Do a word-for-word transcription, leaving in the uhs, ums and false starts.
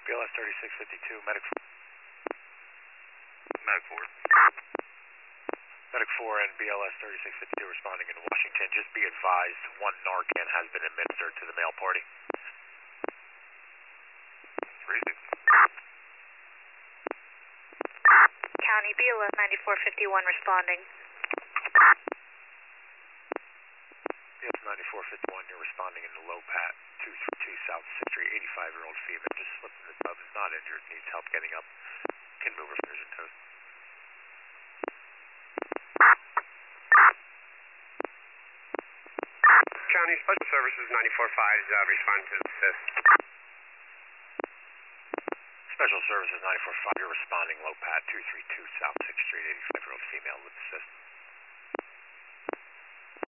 B L S thirty-six fifty-two, medic Medic four. Medic four and B L S thirty-six fifty-two responding in Washington. Just be advised, one Narcan has been administered to the male party. Freezing. County B L S ninety-four fifty-one responding. B L S ninety-four fifty-one, you're responding in the low pat, two three two South sixth Street, eighty-five-year-old female, just slipped in the tub, is not injured, needs help getting up, can move her fingers and toes. County Special Services ninety-four five is uh, responding to assist. Special Services ninety-four five, you're responding low pat, two three two South sixth Street, eighty-five-year-old female with assist.